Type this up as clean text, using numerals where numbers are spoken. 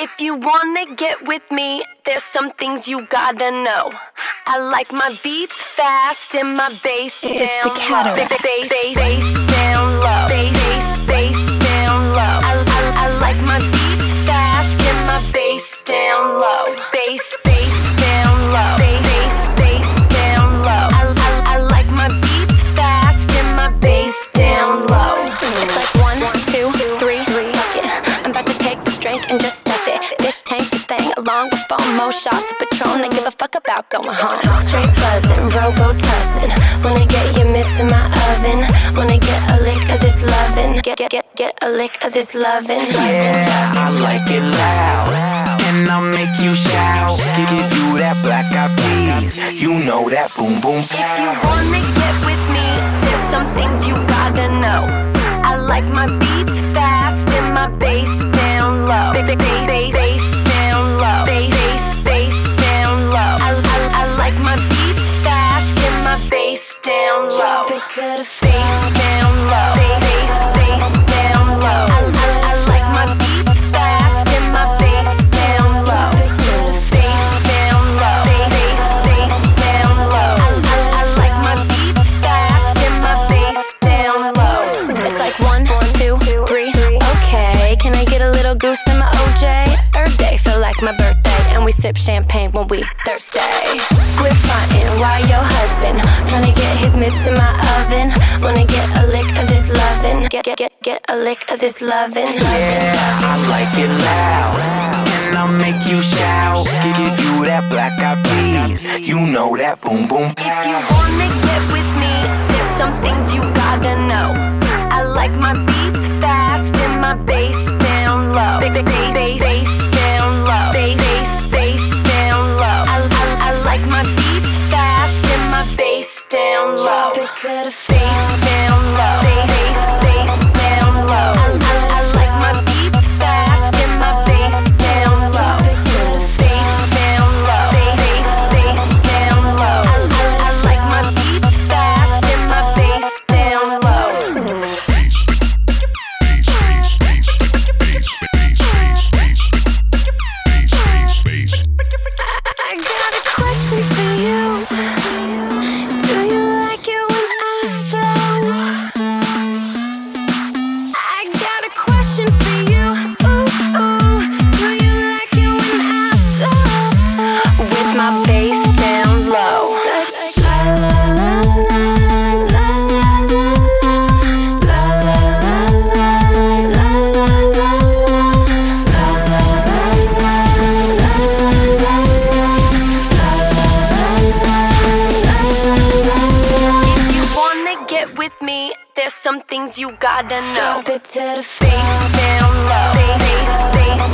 If you wanna get with me, there's some things you gotta know. I like my beats fast and my bass down low. It's the Cataract. Bass down low. Bass down low. I like my beats fast and my bass down low. Bass down low. Bass down low. I like my beats fast and my bass down low. It's like 1, 2, 3, fuck it. I'm about to take this drink and just stuff it. Dish tank this thing along with 4 more shots of Patron. I give a fuck about going home. Straight buzzing, robo-tussing. Wanna get your mitts in my oven. Wanna get a lick of this lovin'. Get a lick of this lovin'. Yeah, I like it loud, and I'll make you shout. Give you that black eyed peas, you know that boom boom If you pow. wanna get with me, there's some things you gotta know. I like my beats fast and my bass down low. Bass down low. Bass down low. I like my beats fast and my bass down low. Drop it to the Bass down low. Bass down low. I like my beats fast and my bass down low. Bass down low. Bass down low. I like my beats fast and my bass down low. It's like 1, 2, 3. Okay, can I get a little goose in my OJ? Earth Day feel like my birthday, and we sip champagne when we thirsty. Quit frontin', why your husband tryna get his mitts in my oven? Wanna get a lick of this lovin'? Get a lick of this lovin'. Yeah, I like it loud, and I'll make you shout. Give you that black eyed peas, you know that boom boom If you pow. wanna get with me, there's some things you gotta know. I like my beats fast and my bass down low. Bass down low. Bass down low. I like my beats fast and my bass down low. Drop it to the Bass down low. Bass down low. I like my beats fast and my bass down low. Bass down low. Bass down low. I like my beats fast and my bass down low. I got a question for you. Do you like it when I flow? I got a question for you. Ooh, ooh. Do you like it when I flow? With my bass down low. Like la la la la la la la la la la If you wanna get with me, there's some things you gotta know. Drop it to the Bass down low. Bass